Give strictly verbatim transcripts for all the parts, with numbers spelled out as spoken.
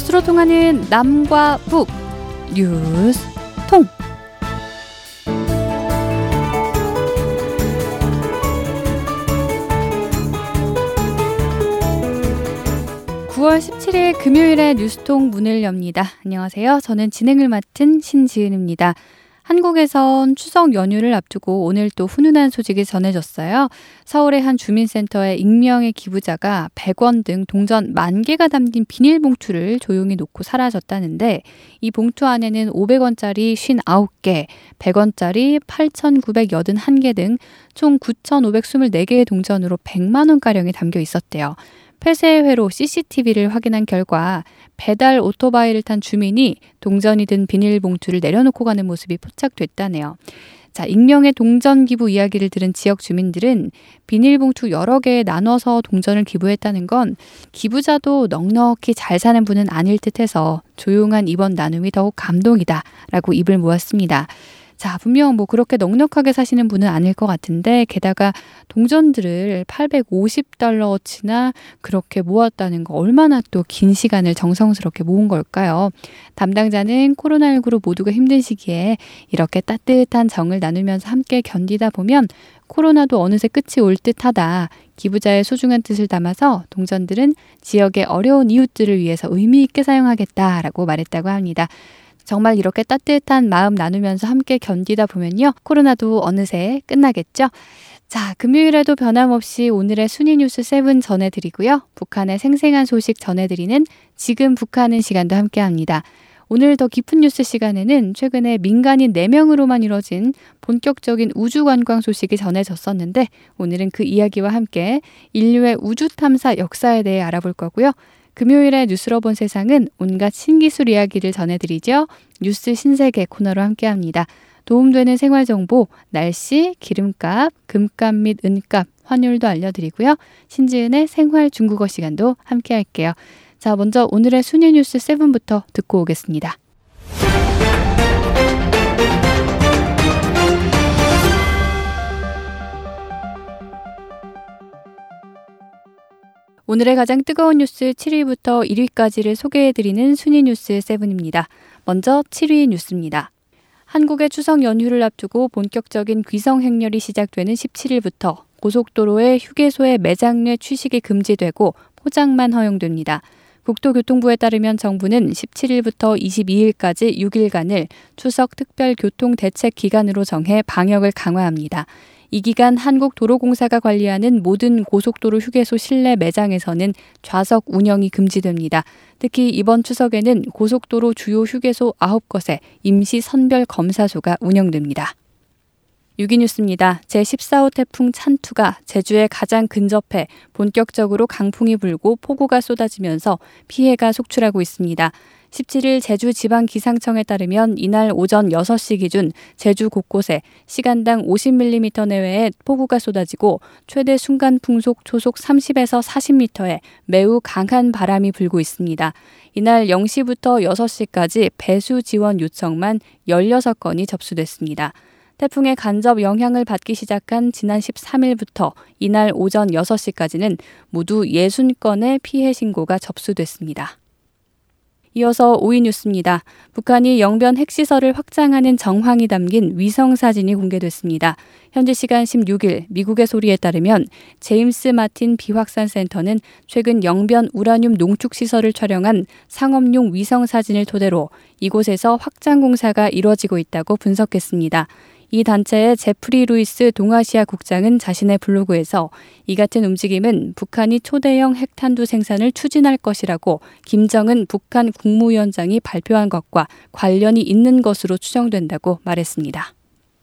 뉴스로 통하는 남과 북 뉴스통. 구월 십칠일 금요일에 뉴스통 문을 엽니다. 안녕하세요. 저는 진행을 맡은 신지은입니다. 한국에선 추석 연휴를 앞두고 오늘 또 훈훈한 소식이 전해졌어요. 서울의 한 주민센터에 익명의 기부자가 백 원 등 동전 만 개가 담긴 비닐봉투를 조용히 놓고 사라졌다는데, 이 봉투 안에는 오백 원짜리 오십구 개, 백 원짜리 팔천구백팔십일 개 등 총 구천오백이십사 개의 동전으로 백만 원가량이 담겨 있었대요. 폐쇄 회로 씨씨티비를 확인한 결과 배달 오토바이를 탄 주민이 동전이 든 비닐봉투를 내려놓고 가는 모습이 포착됐다네요. 자, 익명의 동전 기부 이야기를 들은 지역 주민들은 비닐봉투 여러 개에 나눠서 동전을 기부했다는 건 기부자도 넉넉히 잘 사는 분은 아닐 듯해서 조용한 이번 나눔이 더욱 감동이다 라고 입을 모았습니다. 자, 분명 뭐 그렇게 넉넉하게 사시는 분은 아닐 것 같은데, 게다가 동전들을 팔백오십 달러어치나 그렇게 모았다는 거, 얼마나 또 긴 시간을 정성스럽게 모은 걸까요? 담당자는 코로나십구로 모두가 힘든 시기에 이렇게 따뜻한 정을 나누면서 함께 견디다 보면 코로나도 어느새 끝이 올 듯하다. 기부자의 소중한 뜻을 담아서 동전들은 지역의 어려운 이웃들을 위해서 의미 있게 사용하겠다라고 말했다고 합니다. 정말 이렇게 따뜻한 마음 나누면서 함께 견디다 보면요, 코로나도 어느새 끝나겠죠. 자, 금요일에도 변함없이 오늘의 순위 뉴스 칠 전해드리고요. 북한의 생생한 소식 전해드리는 지금 북한은 시간도 함께합니다. 오늘 더 깊은 뉴스 시간에는 최근에 민간인 네 명으로만 이뤄진 본격적인 우주 관광 소식이 전해졌었는데, 오늘은 그 이야기와 함께 인류의 우주 탐사 역사에 대해 알아볼 거고요. 금요일에 뉴스로 본 세상은 온갖 신기술 이야기를 전해드리죠. 뉴스 신세계 코너로 함께합니다. 도움되는 생활정보, 날씨, 기름값, 금값 및 은값, 환율도 알려드리고요. 신지은의 생활 중국어 시간도 함께할게요. 자, 먼저 오늘의 순위 뉴스 칠부터 듣고 오겠습니다. 오늘의 가장 뜨거운 뉴스 칠 위부터 일 위까지를 소개해드리는 순위 뉴스 칠입니다. 먼저 칠 위 뉴스입니다. 한국의 추석 연휴를 앞두고 본격적인 귀성 행렬이 시작되는 십칠일부터 고속도로의 휴게소의 매장 내 취식이 금지되고 포장만 허용됩니다. 국토교통부에 따르면 정부는 십칠일부터 이십이일까지 육 일간을 추석 특별 교통 대책 기간으로 정해 방역을 강화합니다. 이 기간 한국도로공사가 관리하는 모든 고속도로 휴게소 실내 매장에서는 좌석 운영이 금지됩니다. 특히 이번 추석에는 고속도로 주요 휴게소 아홉 곳에 임시 선별 검사소가 운영됩니다. 육 위 뉴스입니다. 제십사 호 태풍 찬투가 제주에 가장 근접해 본격적으로 강풍이 불고 폭우가 쏟아지면서 피해가 속출하고 있습니다. 십칠일 제주지방기상청에 따르면 이날 오전 여섯 시 기준 제주 곳곳에 시간당 오십 밀리미터 내외의 폭우가 쏟아지고 최대 순간 풍속 초속 삼십에서 사십 미터의 매우 강한 바람이 불고 있습니다. 이날 영 시부터 여섯 시까지 배수 지원 요청만 열여섯 건이 접수됐습니다. 태풍의 간접 영향을 받기 시작한 지난 십삼일부터 이날 오전 여섯 시까지는 모두 육십 건의 피해 신고가 접수됐습니다. 이어서 오 위 뉴스입니다. 북한이 영변 핵시설을 확장하는 정황이 담긴 위성사진이 공개됐습니다. 현지 시간 십육일 미국의 소리에 따르면 제임스 마틴 비확산 센터는 최근 영변 우라늄 농축시설을 촬영한 상업용 위성사진을 토대로 이곳에서 확장 공사가 이뤄지고 있다고 분석했습니다. 이 단체의 제프리 루이스 동아시아 국장은 자신의 블로그에서 이 같은 움직임은 북한이 초대형 핵탄두 생산을 추진할 것이라고 김정은 북한 국무위원장이 발표한 것과 관련이 있는 것으로 추정된다고 말했습니다.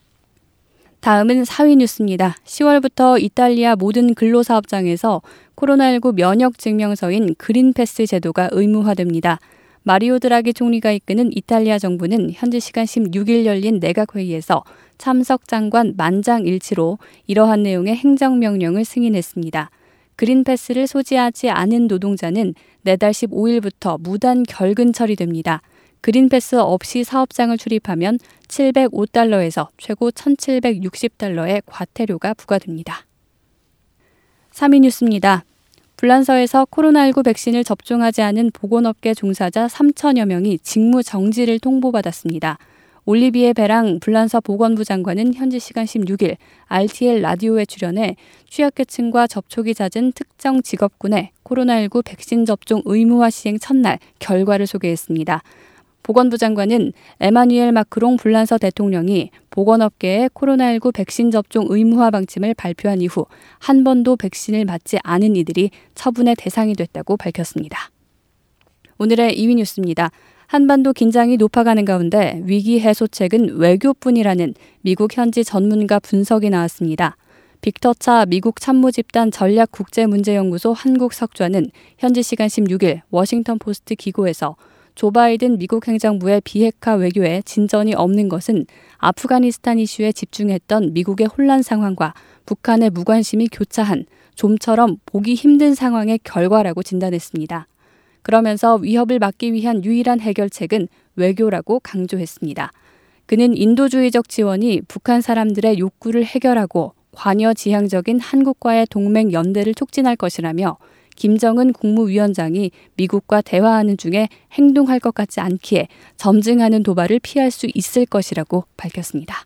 다음은 사 위 뉴스입니다. 시월부터 이탈리아 모든 근로사업장에서 코로나십구 면역 증명서인 그린패스 제도가 의무화됩니다. 마리오 드라기 총리가 이끄는 이탈리아 정부는 현지 시간 십육일 열린 내각회의에서 참석 장관 만장일치로 이러한 내용의 행정명령을 승인했습니다. 그린패스를 소지하지 않은 노동자는 내달 십오일부터 무단 결근 처리됩니다. 그린패스 없이 사업장을 출입하면 칠백오 달러에서 최고 천칠백육십 달러의 과태료가 부과됩니다. 삼 위 뉴스입니다. 불란서에서 코로나십구 백신을 접종하지 않은 보건업계 종사자 삼천여 명이 직무 정지를 통보받았습니다. 올리비에 베랑 불란서 보건부 장관은 현지 시간 십육 일 알티엘 라디오에 출연해 취약계층과 접촉이 잦은 특정 직업군의 코로나십구 백신 접종 의무화 시행 첫날 결과를 소개했습니다. 보건부 장관은 에마뉘엘 마크롱 불란서 대통령이 보건업계에 코로나십구 백신 접종 의무화 방침을 발표한 이후 한 번도 백신을 맞지 않은 이들이 처분의 대상이 됐다고 밝혔습니다. 오늘의 이 위 뉴스입니다. 한반도 긴장이 높아가는 가운데 위기 해소책은 외교뿐이라는 미국 현지 전문가 분석이 나왔습니다. 빅터 차 미국 참모집단 전략국제문제연구소 한국석좌는 현지 시간 십육 일 워싱턴 포스트 기고에서 조 바이든 미국 행정부의 비핵화 외교에 진전이 없는 것은 아프가니스탄 이슈에 집중했던 미국의 혼란 상황과 북한의 무관심이 교차한 좀처럼 보기 힘든 상황의 결과라고 진단했습니다. 그러면서 위협을 막기 위한 유일한 해결책은 외교라고 강조했습니다. 그는 인도주의적 지원이 북한 사람들의 욕구를 해결하고 관여지향적인 한국과의 동맹 연대를 촉진할 것이라며 김정은 국무위원장이 미국과 대화하는 중에 행동할 것 같지 않기에 점증하는 도발을 피할 수 있을 것이라고 밝혔습니다.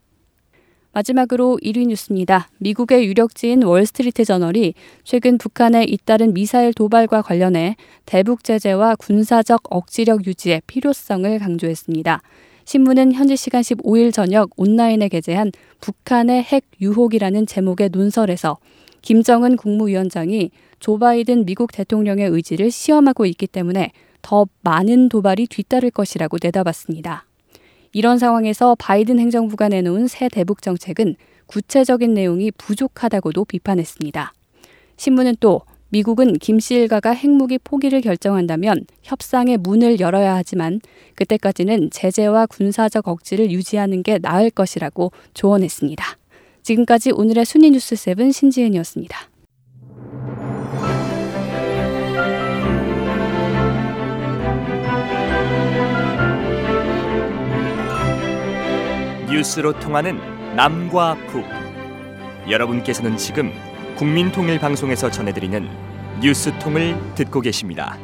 마지막으로 일 위 뉴스입니다. 미국의 유력지인 월스트리트 저널이 최근 북한에 잇따른 미사일 도발과 관련해 대북 제재와 군사적 억지력 유지의 필요성을 강조했습니다. 신문은 현지 시간 십오 일 저녁 온라인에 게재한 북한의 핵 유혹이라는 제목의 논설에서 김정은 국무위원장이 조 바이든 미국 대통령의 의지를 시험하고 있기 때문에 더 많은 도발이 뒤따를 것이라고 내다봤습니다. 이런 상황에서 바이든 행정부가 내놓은 새 대북 정책은 구체적인 내용이 부족하다고도 비판했습니다. 신문은 또 미국은 김씨 일가가 핵무기 포기를 결정한다면 협상의 문을 열어야 하지만 그때까지는 제재와 군사적 억지를 유지하는 게 나을 것이라고 조언했습니다. 지금까지 오늘의 순위 뉴스 칠 신지은이었습니다. 뉴스로 통하는 남과 북. 여러분께서는 지금 국민통일방송에서 전해드리는 뉴스통을 듣고 계십니다.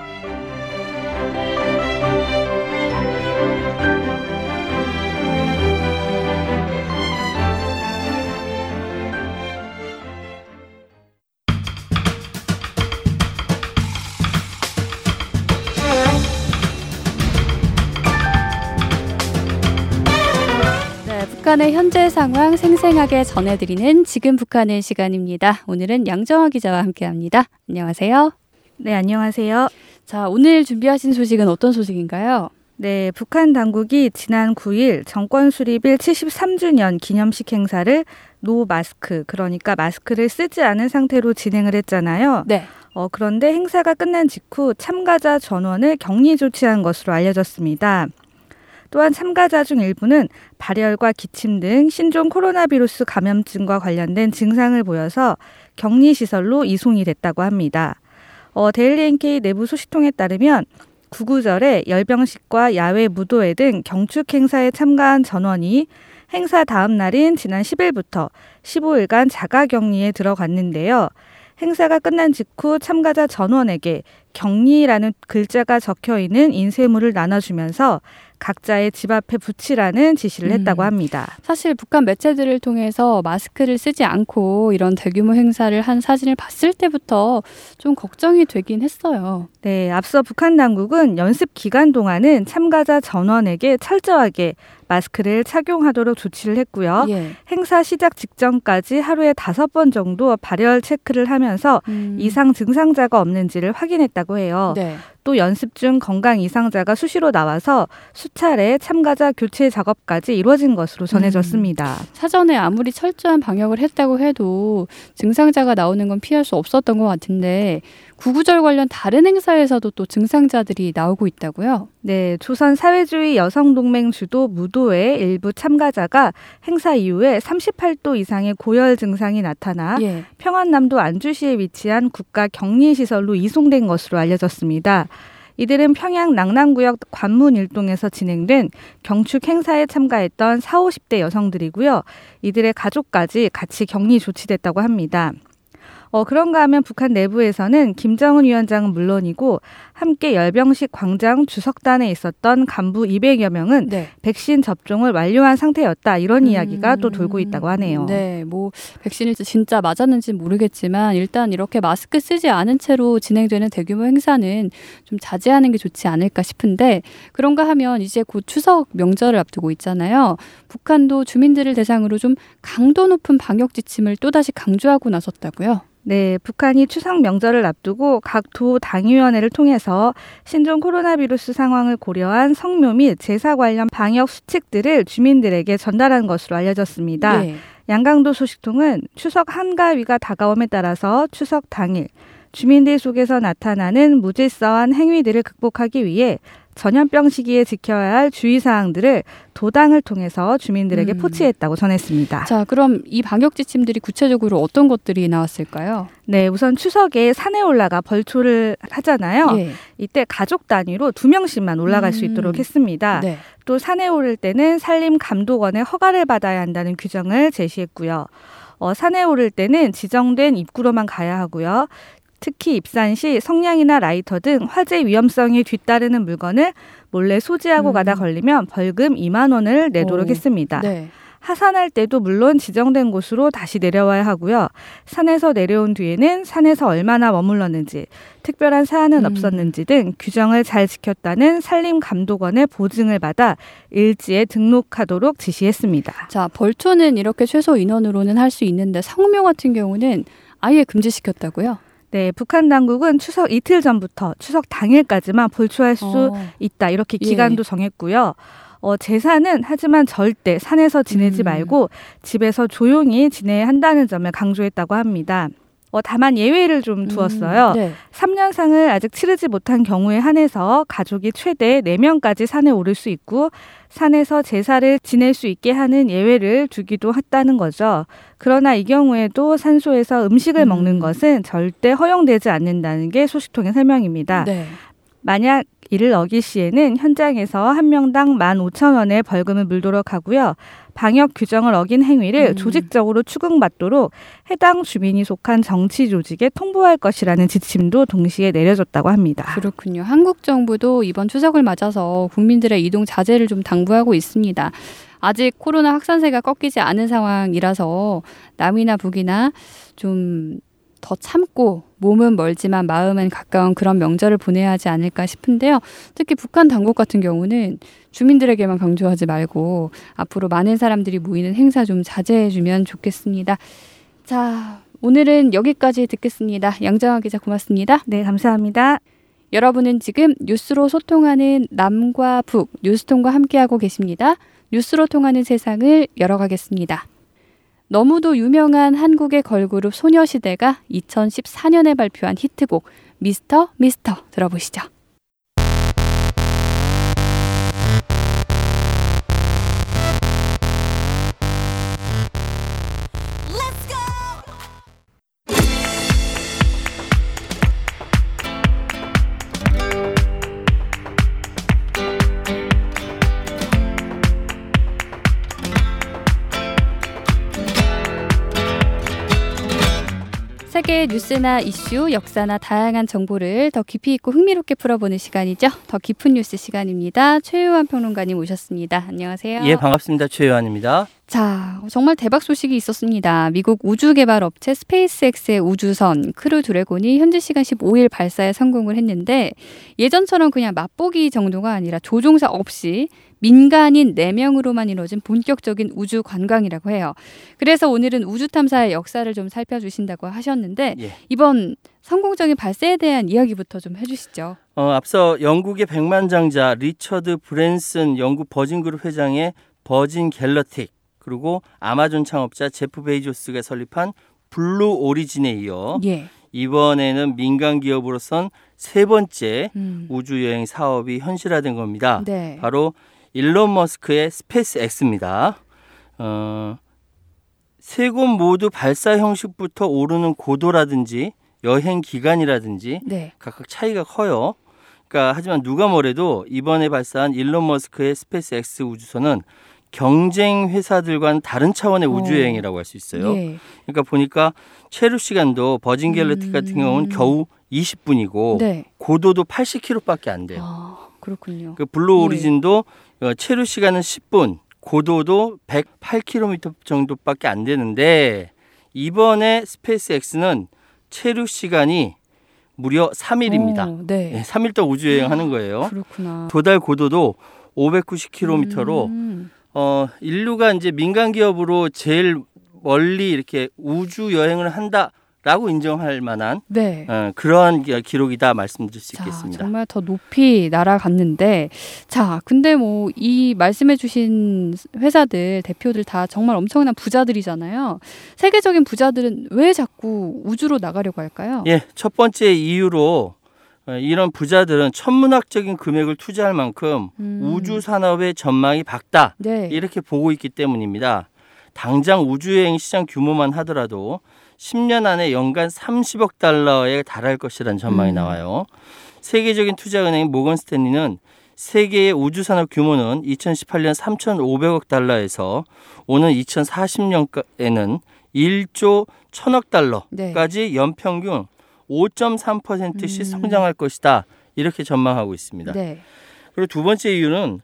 북한의 현재 상황 생생하게 전해드리는 지금 북한의 시간입니다. 오늘은 양정화 기자와 함께합니다. 안녕하세요. 네, 안녕하세요. 자, 오늘 준비하신 소식은 어떤 소식인가요? 네, 북한 당국이 지난 구 일 정권 수립일 칠십삼 주년 기념식 행사를 노 마스크, 그러니까 마스크를 쓰지 않은 상태로 진행을 했잖아요. 네. 어, 그런데 행사가 끝난 직후 참가자 전원을 격리 조치한 것으로 알려졌습니다. 또한 참가자 중 일부는 발열과 기침 등 신종 코로나 바이러스 감염증과 관련된 증상을 보여서 격리시설로 이송이 됐다고 합니다. 어, 데일리 엔케이 내부 소식통에 따르면 구구절에 열병식과 야외 무도회 등 경축 행사에 참가한 전원이 행사 다음 날인 지난 십 일부터 십오 일간 자가격리에 들어갔는데요. 행사가 끝난 직후 참가자 전원에게 격리라는 글자가 적혀있는 인쇄물을 나눠주면서 각자의 집 앞에 붙이라는 지시를 했다고 합니다. 음, 사실 북한 매체들을 통해서 마스크를 쓰지 않고 이런 대규모 행사를 한 사진을 봤을 때부터 좀 걱정이 되긴 했어요. 네, 앞서 북한 당국은 연습 기간 동안은 참가자 전원에게 철저하게 마스크를 착용하도록 조치를 했고요. 예. 행사 시작 직전까지 하루에 다섯 번 정도 발열 체크를 하면서 음. 이상 증상자가 없는지를 확인했다고 해요. 네. 또 연습 중 건강 이상자가 수시로 나와서 수차례 참가자 교체 작업까지 이루어진 것으로 전해졌습니다. 음, 사전에 아무리 철저한 방역을 했다고 해도 증상자가 나오는 건 피할 수 없었던 것 같은데 구구절 관련 다른 행사에서도 또 증상자들이 나오고 있다고요? 네, 조선 사회주의 여성동맹 주도 무도회 일부 참가자가 행사 이후에 삼십팔 도 이상의 고열 증상이 나타나 예. 평안남도 안주시에 위치한 국가 격리시설로 이송된 것으로 알려졌습니다. 이들은 평양 낭남구역 관문 일동에서 진행된 경축 행사에 참가했던 사오십 대 여성들이고요. 이들의 가족까지 같이 격리 조치됐다고 합니다. 어, 그런가 하면 북한 내부에서는 김정은 위원장은 물론이고 함께 열병식 광장 주석단에 있었던 간부 이백여 명은 네. 백신 접종을 완료한 상태였다. 이런 음, 이야기가 또 돌고 있다고 하네요. 네, 뭐 백신이 진짜 맞았는지는 모르겠지만 일단 이렇게 마스크 쓰지 않은 채로 진행되는 대규모 행사는 좀 자제하는 게 좋지 않을까 싶은데 그런가 하면 이제 곧 추석 명절을 앞두고 있잖아요. 북한도 주민들을 대상으로 좀 강도 높은 방역 지침을 또다시 강조하고 나섰다고요? 네, 북한이 추석 명절을 앞두고 각 도 당위원회를 통해서 신종 코로나 비루스 상황을 고려한 성묘 및 제사 관련 방역 수칙들을 주민들에게 전달한 것으로 알려졌습니다. 네. 양강도 소식통은 추석 한가위가 다가옴에 따라서 추석 당일 주민들 속에서 나타나는 무질서한 행위들을 극복하기 위해 전염병 시기에 지켜야 할 주의사항들을 도당을 통해서 주민들에게 음. 포치했다고 전했습니다. 자, 그럼 이 방역 지침들이 구체적으로 어떤 것들이 나왔을까요? 네, 우선 추석에 산에 올라가 벌초를 하잖아요. 예. 이때 가족 단위로 두 명씩만 올라갈 음. 수 있도록 했습니다. 네. 또 산에 오를 때는 산림감독원의 허가를 받아야 한다는 규정을 제시했고요. 어, 산에 오를 때는 지정된 입구로만 가야 하고요. 특히 입산 시 성냥이나 라이터 등 화재 위험성이 뒤따르는 물건을 몰래 소지하고 음. 가다 걸리면 벌금 이만 원을 내도록 오. 했습니다. 네. 하산할 때도 물론 지정된 곳으로 다시 내려와야 하고요. 산에서 내려온 뒤에는 산에서 얼마나 머물렀는지, 특별한 사안은 음. 없었는지 등 규정을 잘 지켰다는 산림감독원의 보증을 받아 일지에 등록하도록 지시했습니다. 자, 벌초는 이렇게 최소 인원으로는 할 수 있는데 성묘 같은 경우는 아예 금지시켰다고요? 네, 북한 당국은 추석 이틀 전부터 추석 당일까지만 벌초할 수 어. 있다. 이렇게 기간도 예. 정했고요. 어, 제사는 하지만 절대 산에서 지내지 음. 말고 집에서 조용히 지내야 한다는 점을 강조했다고 합니다. 어, 다만 예외를 좀 두었어요. 음, 네. 삼 년상을 아직 치르지 못한 경우에 한해서 가족이 최대 네 명까지 산에 오를 수 있고 산에서 제사를 지낼 수 있게 하는 예외를 두기도 했다는 거죠. 그러나 이 경우에도 산소에서 음식을 음. 먹는 것은 절대 허용되지 않는다는 게 소식통의 설명입니다. 네. 만약 이를 어길 시에는 현장에서 한 명당 만 오천 원의 벌금을 물도록 하고요. 방역 규정을 어긴 행위를 음. 조직적으로 추궁받도록 해당 주민이 속한 정치 조직에 통보할 것이라는 지침도 동시에 내려졌다고 합니다. 그렇군요. 한국 정부도 이번 추석을 맞아서 국민들의 이동 자제를 좀 당부하고 있습니다. 아직 코로나 확산세가 꺾이지 않은 상황이라서 남이나 북이나 좀 더 참고 몸은 멀지만 마음은 가까운 그런 명절을 보내야 하지 않을까 싶은데요. 특히 북한 당국 같은 경우는 주민들에게만 강조하지 말고 앞으로 많은 사람들이 모이는 행사 좀 자제해주면 좋겠습니다. 자, 오늘은 여기까지 듣겠습니다. 양정아 기자 고맙습니다. 네, 감사합니다. 여러분은 지금 뉴스로 소통하는 남과 북 뉴스통과 함께하고 계십니다. 뉴스로 통하는 세상을 열어가겠습니다. 너무도 유명한 한국의 걸그룹 소녀시대가 이천십사 년에 발표한 히트곡 미스터 미스터 들어보시죠. 세계의 뉴스나 이슈, 역사나 다양한 정보를 더 깊이 있고 흥미롭게 풀어보는 시간이죠. 더 깊은 뉴스 시간입니다. 최유한 평론가님 오셨습니다. 안녕하세요. 예, 반갑습니다. 최유한입니다. 자, 정말 대박 소식이 있었습니다. 미국 우주개발업체 스페이스X의 우주선 크루 드래곤이 현지 시간 십오 일 발사에 성공을 했는데 예전처럼 그냥 맛보기 정도가 아니라 조종사 없이 민간인 네 명으로만 이루어진 본격적인 우주 관광이라고 해요. 그래서 오늘은 우주 탐사의 역사를 좀 살펴주신다고 하셨는데 예. 이번 성공적인 발사에 대한 이야기부터 좀 해주시죠. 어, 앞서 영국의 백만장자 리처드 브랜슨 영국 버진그룹 회장의 버진 갤럭틱 그리고 아마존 창업자 제프 베이조스가 설립한 블루 오리진에 이어 예. 이번에는 민간 기업으로선 세 번째 음. 우주여행 사업이 현실화된 겁니다. 네. 바로 일론 머스크의 스페이스X입니다. 어, 세 곳 모두 발사 형식부터 오르는 고도라든지 여행 기간이라든지 네. 각각 차이가 커요. 그러니까 하지만 누가 뭐래도 이번에 발사한 일론 머스크의 스페이스X 우주선은 경쟁 회사들과는 다른 차원의 어. 우주여행이라고 할 수 있어요. 예. 그러니까 보니까 체류 시간도 버진 갤럭틱 음. 같은 경우는 겨우 이십 분이고 네. 고도도 팔십 킬로미터밖에 안 돼요. 아, 그렇군요. 그 블루 예. 오리진도 어, 체류 시간은 십 분, 고도도 백팔 킬로미터 정도밖에 안 되는데 이번에 스페이스X는 체류 시간이 무려 삼 일입니다. 어, 네. 네, 삼 일 동안 우주여행하는 거예요. 그렇구나. 도달 고도도 오백구십 킬로미터로 음. 어, 인류가 이제 민간 기업으로 제일 멀리 이렇게 우주 여행을 한다라고 인정할 만한 네. 어, 그러한 기- 기록이다 말씀드릴 수 자, 있겠습니다. 정말 더 높이 날아갔는데, 자, 근데 뭐 이 말씀해주신 회사들 대표들 다 정말 엄청난 부자들이잖아요. 세계적인 부자들은 왜 자꾸 우주로 나가려고 할까요? 예, 첫 번째 이유로 어, 이런 부자들은 천문학적인 금액을 투자할 만큼 음. 우주 산업의 전망이 밝다 네. 이렇게 보고 있기 때문입니다. 당장 우주여행 시장 규모만 하더라도 십 년 안에 연간 삼십억 달러에 달할 것이라는 전망이 음. 나와요. 세계적인 투자은행 모건 스탠리는 세계의 우주 산업 규모는 이천십팔 년 삼천오백억 달러에서 오는 이천사십 년에는 일조 천억 달러까지 네. 연평균 오 점 삼 퍼센트씩 음. 성장할 것이다. 이렇게 전망하고 있습니다. 네. 그리고 두 번째 이유는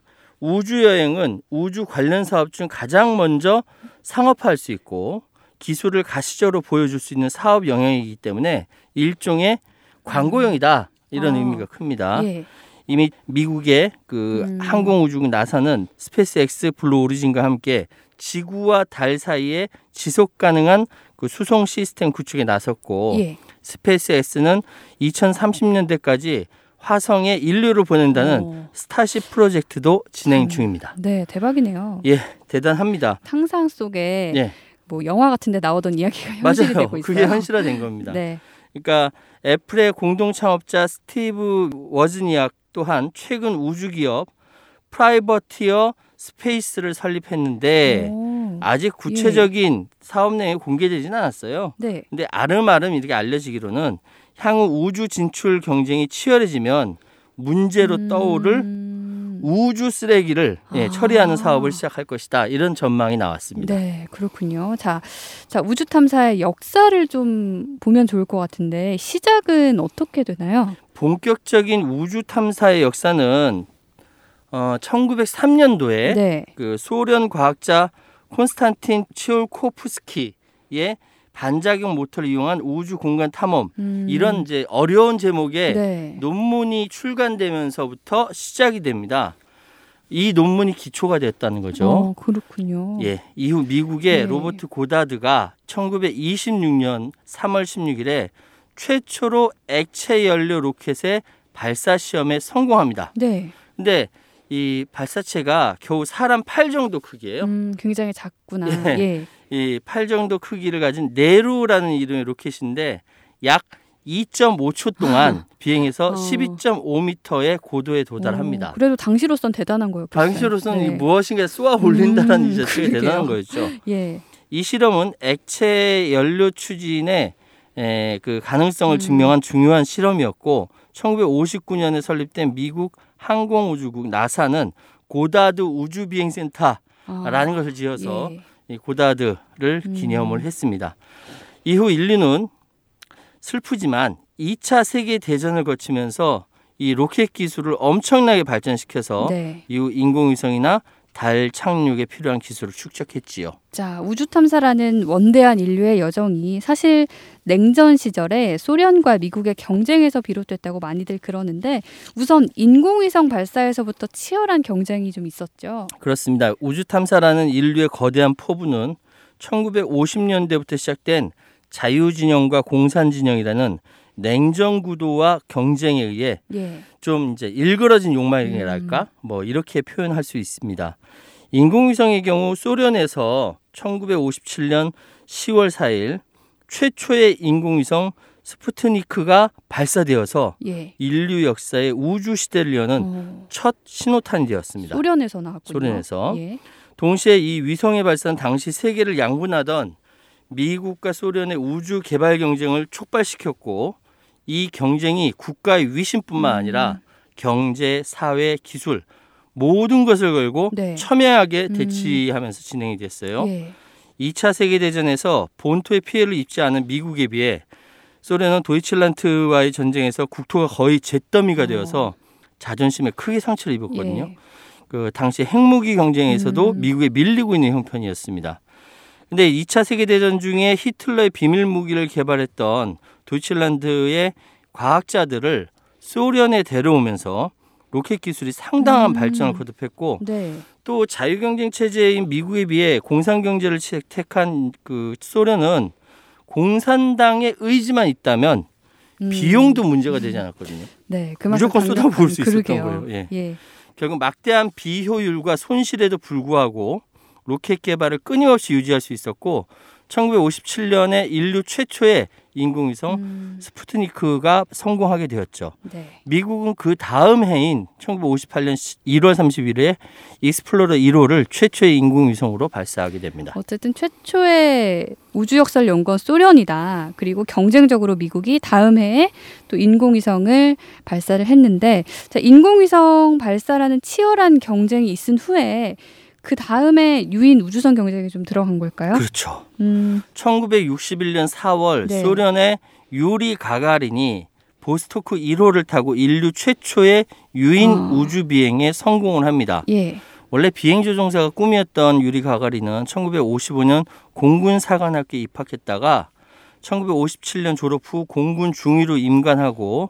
우주여행은 우주 관련 사업 중 가장 먼저 상업화할 수 있고 기술을 가시적으로 보여줄 수 있는 사업 영역이기 때문에 일종의 광고용이다. 이런 아. 의미가 큽니다. 예. 이미 미국의 그 음. 항공우주국 나사는 스페이스X 블루 오리진과 함께 지구와 달 사이에 지속 가능한 그 수송 시스템 구축에 나섰고 예. 스페이스X는 이천삼십 년대까지 화성에 인류를 보낸다는 어. 스타쉽 프로젝트도 진행 음. 중입니다. 네, 대박이네요. 예, 대단합니다. 상상 속에 예, 뭐 영화 같은 데 나오던 이야기가 현실이 맞아요. 되고 있어요. 그게 현실화된 겁니다. 네. 그러니까 애플의 공동 창업자 스티브 워즈니악 또한 최근 우주 기업 프라이버티어 스페이스를 설립했는데 오. 아직 구체적인 사업 내용이 공개되지는 않았어요. 네. 근데 아름아름 이렇게 알려지기로는 향후 우주 진출 경쟁이 치열해지면 문제로 음. 떠오를 우주 쓰레기를 예, 아. 처리하는 사업을 시작할 것이다. 이런 전망이 나왔습니다. 네, 그렇군요. 자, 자, 우주 탐사의 역사를 좀 보면 좋을 것 같은데 시작은 어떻게 되나요? 본격적인 우주 탐사의 역사는 어, 천구백삼 년도에 네. 그 소련 과학자 콘스탄틴 치올코프스키의 반작용 모터를 이용한 우주 공간 탐험 음. 이런 이제 어려운 제목의 네. 논문이 출간되면서부터 시작이 됩니다. 이 논문이 기초가 됐다는 거죠. 어, 그렇군요. 예, 이후 미국의 네. 로버트 고다드가 천구백이십육 년 삼월 십육일에 최초로 액체 연료 로켓의 발사 시험에 성공합니다. 네. 근데 이 발사체가 겨우 사람 팔 정도 크기예요. 음, 굉장히 작구나. 예. 예. 이 팔 정도 크기를 가진 네루라는 이름의 로켓인데 약 이 점 오 초 동안 비행해서 어. 십이 점 오 미터의 고도에 도달합니다. 어, 그래도 당시로선 대단한 거였어요. 당시로서는 이게 무엇인가 쏘아 올린다는 음, 이 자체가 그러게요. 대단한 거였죠. 예. 이 실험은 액체 연료 추진의 에, 그 가능성을 음. 증명한 중요한 실험이었고 천구백오십구 년에 설립된 미국 항공우주국 나사는 고다드 우주비행센터라는 아, 것을 지어서 예. 이 고다드를 음. 기념을 했습니다. 이후 인류는 슬프지만 이 차 세계대전을 거치면서 이 로켓 기술을 엄청나게 발전시켜서 네. 이후 인공위성이나 달 착륙에 필요한 기술을 축적했지요. 자, 우주 탐사라는 원대한 인류의 여정이 사실 냉전 시절에 소련과 미국의 경쟁에서 비롯됐다고 많이들 그러는데 우선 인공위성 발사에서부터 치열한 경쟁이 좀 있었죠. 그렇습니다. 우주 탐사라는 인류의 거대한 포부는 천구백오십 년대부터 시작된 자유진영과 공산진영이라는 냉전 구도와 경쟁에 의해 예. 좀 이제 일그러진 욕망이랄까 뭐 이렇게 표현할 수 있습니다. 인공위성의 경우 소련에서 천구백오십칠 년 시월 사일 최초의 인공위성 스푸트니크가 발사되어서 예. 인류 역사의 우주 시대를 여는 어, 첫 신호탄이 되었습니다. 소련에서 나왔군요. 소련에서. 예. 동시에 이 위성의 발사는 당시 세계를 양분하던 미국과 소련의 우주 개발 경쟁을 촉발시켰고 이 경쟁이 국가의 위신뿐만 아니라 경제, 사회, 기술 모든 것을 걸고 네. 첨예하게 음. 대치하면서 진행이 됐어요. 예. 이 차 세계대전에서 본토의 피해를 입지 않은 미국에 비해 소련은 도이칠란드와의 전쟁에서 국토가 거의 잿더미가 되어서 자존심에 크게 상처를 입었거든요. 예. 그 당시 핵무기 경쟁에서도 음. 미국에 밀리고 있는 형편이었습니다. 근데 이 차 세계대전 중에 히틀러의 비밀 무기를 개발했던 도이칠란드의 과학자들을 소련에 데려오면서 로켓 기술이 상당한 음. 발전을 거듭했고 네. 또 자유경쟁 체제인 미국에 비해 공산경제를 택한 그 소련은 공산당의 의지만 있다면 음. 비용도 문제가 되지 않았거든요. 네. 그만큼 무조건 쏟아부을 수 있었던 그러게요. 거예요. 예. 예. 결국 막대한 비효율과 손실에도 불구하고 로켓 개발을 끊임없이 유지할 수 있었고 천구백오십칠 년에 인류 최초의 인공위성 음. 스푸트니크가 성공하게 되었죠. 네. 미국은 그 다음 해인 천구백오십팔 년 일월 삼십일에 익스플로러 일 호를 최초의 인공위성으로 발사하게 됩니다. 어쨌든 최초의 우주 역사를 연 건 소련이다. 그리고 경쟁적으로 미국이 다음 해에 또 인공위성을 발사를 했는데, 자, 인공위성 발사라는 치열한 경쟁이 있은 후에 그 다음에 유인 우주선 경쟁이 좀 들어간 걸까요? 그렇죠. 음, 천구백육십일 년 사월 네. 소련의 유리 가가린이 보스토크 일 호를 타고 인류 최초의 유인 아. 우주 비행에 성공을 합니다. 예. 원래 비행 조종사가 꿈이었던 유리 가가린은 천구백오십오 년 공군 사관학교에 입학했다가 천구백오십칠 년 졸업 후 공군 중위로 임관하고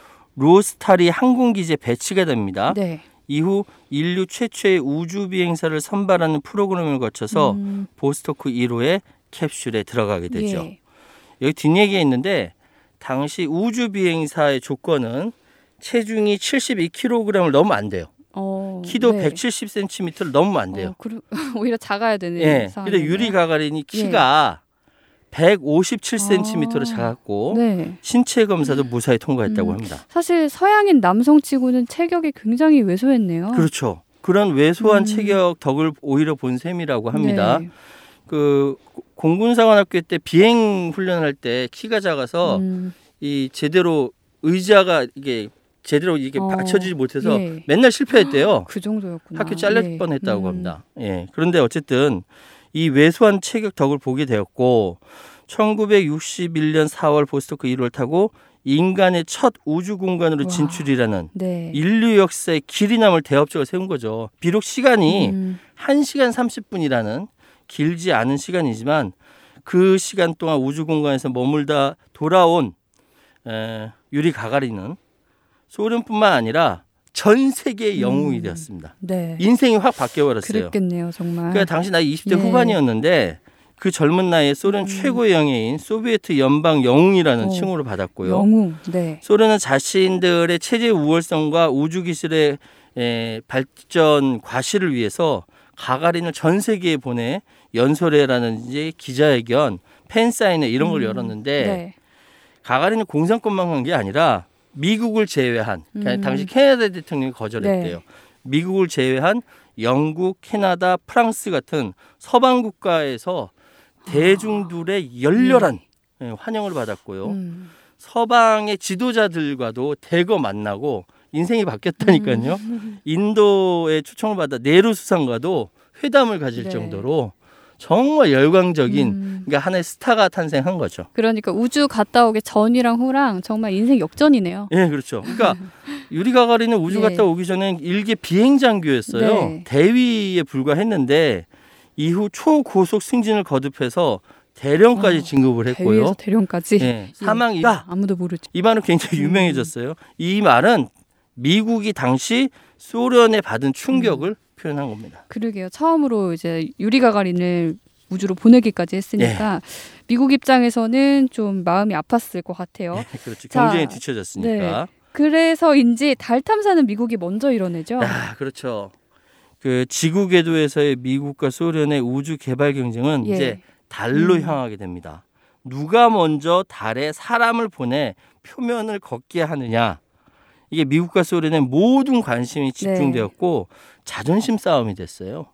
루오스타리 항공기지에 배치가 됩니다. 네. 이후 인류 최초의 우주 비행사를 선발하는 프로그램을 거쳐서 음, 보스토크 일 호의 캡슐에 들어가게 되죠. 예. 여기 뒷얘기가 있는데 당시 우주 비행사의 조건은 체중이 칠십이 킬로그램을 넘으면 안 돼요. 어, 키도 네. 백칠십 센티미터를 넘으면 안 돼요. 어, 그러, 오히려 작아야 되는 예. 상황이네요. 근데 유리 가가린이 키가 백오십칠 센티미터로 아. 작았고 네. 신체 검사도 무사히 통과했다고 음. 합니다. 사실 서양인 남성치고는 체격이 굉장히 왜소했네요. 그렇죠. 그런 왜소한 음. 체격 덕을 오히려 본 셈이라고 합니다. 네. 그 공군사관학교 때 비행 훈련할 때 키가 작아서 음, 이 제대로 의자가 이게 제대로 이게 어, 받쳐지지 못해서 예. 맨날 실패했대요. 그 정도였구나. 학교 잘릴 예. 뻔했다고 음, 합니다. 예. 그런데 어쨌든 이 왜소한 체격 덕을 보게 되었고 천구백육십일 년 사월 보스토크 일 호를 타고 인간의 첫 우주 공간으로 와. 진출이라는 네. 인류 역사의 길이 남을 대업적을 세운 거죠. 비록 시간이 음, 한 시간 삼십 분이라는 길지 않은 시간이지만 그 시간 동안 우주 공간에서 머물다 돌아온 에, 유리 가가린은 소련뿐만 아니라 전 세계의 영웅이 음. 되었습니다. 네. 인생이 확 바뀌어버렸어요. 그랬겠네요, 정말. 그러니까 당시 나이 이십 대 예. 후반이었는데 그 젊은 나이에 소련 음. 최고의 영예인 소비에트 연방 영웅이라는 어, 칭호를 받았고요. 영웅. 네. 소련은 자신들의 체제 우월성과 우주 기술의 에, 발전 과시를 위해서 가가린을 전 세계에 보내 연설회라든지 기자회견, 팬사인회 이런 걸 음, 열었는데 네. 가가린은 공산권만 간 게 아니라 미국을 제외한 음. 당시 캐나다 대통령이 거절했대요. 네. 미국을 제외한 영국, 캐나다, 프랑스 같은 서방 국가에서 대중들의 열렬한 예, 환영을 받았고요. 음. 서방의 지도자들과도 대거 만나고 인생이 바뀌었다니까요. 음. 인도의 초청을 받아 네루 수상과도 회담을 가질 네. 정도로 정말 열광적인 음. 그러니까 하나의 스타가 탄생한 거죠. 그러니까 우주 갔다 오기 전이랑 후랑 정말 인생 역전이네요. 예, 그렇죠. 그러니까 유리 가가린은 우주 예. 갔다 오기 전엔 일개 비행 장교였어요. 네. 대위에 불과했는데 이후 초고속 승진을 거듭해서 대령까지 어, 진급을 했고요. 대위에서 대령까지. 예, 사망이다. 아무도 모르죠. 이 말은 굉장히 음. 유명해졌어요. 이 말은 미국이 당시 소련에 받은 충격을 음. 표현한 겁니다. 그러게요. 처음으로 이제 유리 가가린을 우주로 보내기까지 했으니까 미국 입장에서는 좀 마음이 아팠을 것 같아요. 예, 그렇죠. 자, 경쟁에 뒤처졌으니까. 그래서인지 달 탐사는 미국이 먼저 이뤄내죠. 아, 그렇죠. 그 지구 궤도에서의 미국과 소련의 우주 개발 경쟁은 예. 이제 달로 음. 향하게 됩니다. 누가 먼저 달에 사람을 보내 표면을 걷게 하느냐. 이게 미국과 소련의 모든 관심이 집중되었고 네. 자존심 싸움이 됐어요.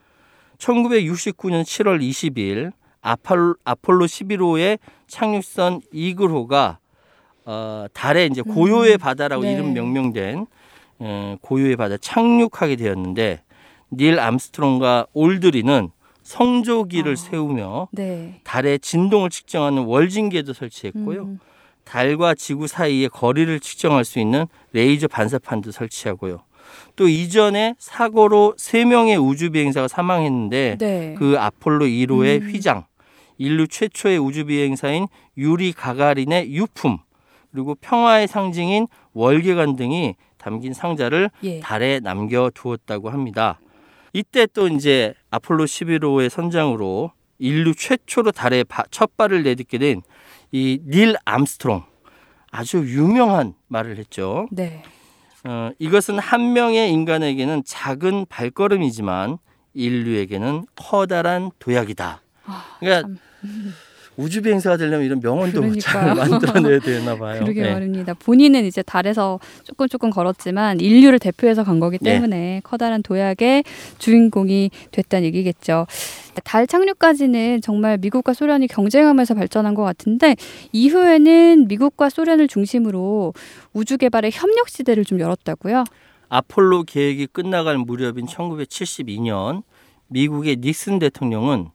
천구백육십구 년 칠월 이십일 아폴로, 아폴로 십일 호의 착륙선 이글호가 어, 달에 이제 고요의 바다라고 네. 이름 명명된 고유의 바다에 착륙하게 되었는데 닐 암스트롱과 올드린은 성조기를 아, 세우며 네. 달의 진동을 측정하는 월진계도 설치했고요. 음. 달과 지구 사이의 거리를 측정할 수 있는 레이저 반사판도 설치하고요. 또 이전에 사고로 세 명의 우주비행사가 사망했는데 네. 그 아폴로 일 호의 음. 휘장, 인류 최초의 우주비행사인 유리 가가린의 유품, 그리고 평화의 상징인 월계관 등이 담긴 상자를 예. 달에 남겨두었다고 합니다. 이때 또 이제 아폴로 십일 호의 선장으로 인류 최초로 달에 첫 발을 내딛게 된 이 닐 암스트롱, 아주 유명한 말을 했죠. 네. 어, 이것은 한 명의 인간에게는 작은 발걸음이지만 인류에게는 커다란 도약이다. 그러니까 참... 우주비행사가 되려면 이런 명언도 그러니까요. 잘 만들어내야 되나 봐요. 그러게 네. 말입니다. 본인은 이제 달에서 조금 조금 걸었지만 인류를 대표해서 간 거기 때문에 네. 커다란 도약의 주인공이 됐다는 얘기겠죠. 달 착륙까지는 정말 미국과 소련이 경쟁하면서 발전한 것 같은데 이후에는 미국과 소련을 중심으로 우주 개발의 협력 시대를 좀 열었다고요? 아폴로 계획이 끝나갈 무렵인 천구백칠십이 년 미국의 닉슨 대통령은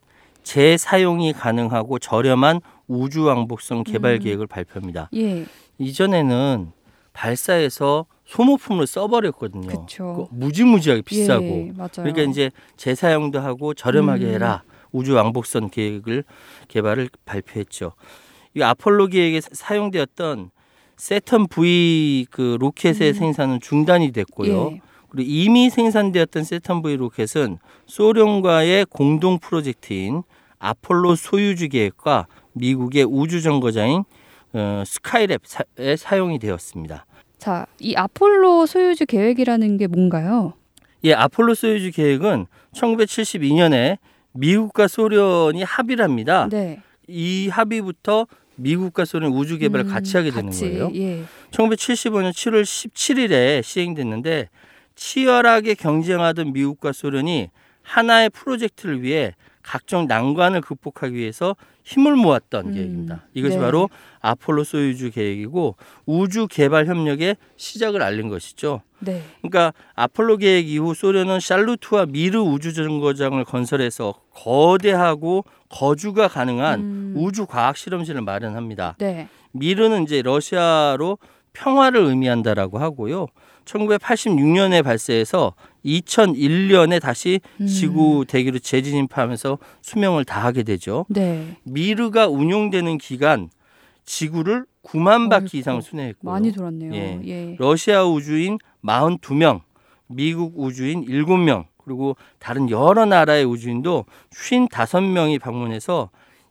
재사용이 가능하고 저렴한 우주왕복선 개발 음. 계획을 발표합니다. 예. 이전에는 발사해서 소모품을 써버렸거든요. 그쵸. 무지무지하게 비싸고. 예, 맞아요. 그러니까 이제 재사용도 하고 저렴하게 음. 해라. 우주왕복선 계획을 개발을 발표했죠. 이 아폴로 계획에 사용되었던 세턴 브이 그 로켓의 음. 생산은 중단이 됐고요. 예. 그리고 이미 생산되었던 세턴 브이 로켓은 소련과의 공동 프로젝트인 아폴로 소유주 계획과 미국의 우주정거장인 어, 스카이랩에 사용이 되었습니다. 자, 이 아폴로 소유주 계획이라는 게 뭔가요? 예, 아폴로 소유주 계획은 천구백칠십이 년에 미국과 소련이 합의를 합니다. 네. 이 합의부터 미국과 소련 우주 개발을 음, 같이 하게 되는 같이, 거예요. 예. 천구백칠십오 년 칠월 십칠일에 시행됐는데 치열하게 경쟁하던 미국과 소련이 하나의 프로젝트를 위해 각종 난관을 극복하기 위해서 힘을 모았던 음, 계획입니다. 이것이 네. 바로 아폴로 소유주 계획이고 우주 개발 협력의 시작을 알린 것이죠. 네. 그러니까 아폴로 계획 이후 소련은 샬루트와 미르 우주정거장을 건설해서 거대하고 거주가 가능한 음. 우주 과학 실험실을 마련합니다. 네. 미르는 이제 러시아로 평화를 의미한다라고 하고요. 천구백팔십육 년에 발사해서 이천일 년에 다시 음. 지구 대기로 재진입하면서 수명을 다하게 되죠. 네. 미르가 운용되는 기간 지구를 구만 바퀴 이상 순회했고요. 많이 돌았네요. 예. 예. 러시아 우주인 사십이 명, 미국 우주인 일곱 명, 그리고 다른 여러 나라의 우주인도 오십오 명이 방문해서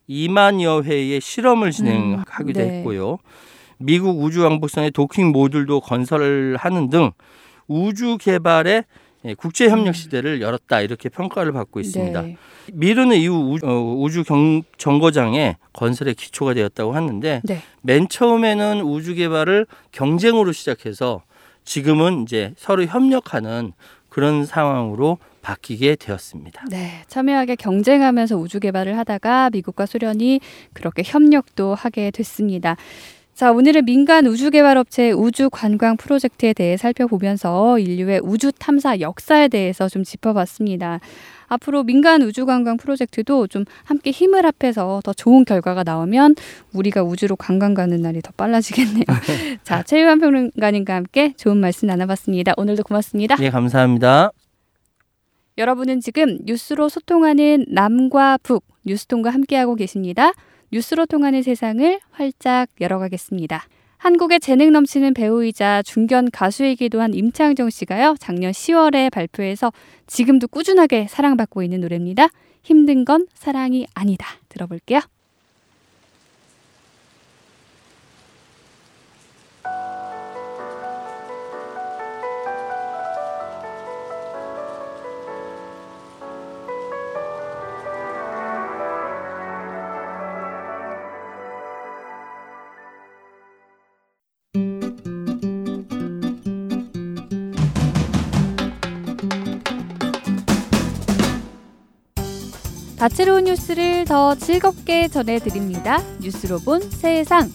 이만여 회의 실험을 진행하기도 음. 네. 했고요. 미국 우주왕복선의 도킹 모듈도 건설하는 등 우주 개발의 국제협력 시대를 열었다 이렇게 평가를 받고 있습니다. 네. 미르는 이후 우주 경, 정거장의 건설의 기초가 되었다고 하는데 네. 맨 처음에는 우주 개발을 경쟁으로 시작해서 지금은 이제 서로 협력하는 그런 상황으로 바뀌게 되었습니다. 네, 첨예하게 경쟁하면서 우주 개발을 하다가 미국과 소련이 그렇게 협력도 하게 됐습니다. 자, 오늘은 민간 우주개발업체의 우주관광 프로젝트에 대해 살펴보면서 인류의 우주 탐사 역사에 대해서 좀 짚어봤습니다. 앞으로 민간 우주관광 프로젝트도 좀 함께 힘을 합해서 더 좋은 결과가 나오면 우리가 우주로 관광 가는 날이 더 빨라지겠네요. 자, 최유한 평론가님과 함께 좋은 말씀 나눠봤습니다. 오늘도 고맙습니다. 네, 감사합니다. 여러분은 지금 뉴스로 소통하는 남과 북 뉴스통과 함께하고 계십니다. 뉴스로 통하는 세상을 활짝 열어가겠습니다. 한국의 재능 넘치는 배우이자 중견 가수이기도 한 임창정 씨가요. 작년 시월에 발표해서 지금도 꾸준하게 사랑받고 있는 노래입니다. 힘든 건 사랑이 아니다. 들어볼게요. 다채로운 뉴스를 더 즐겁게 전해드립니다. 뉴스로 본 세상.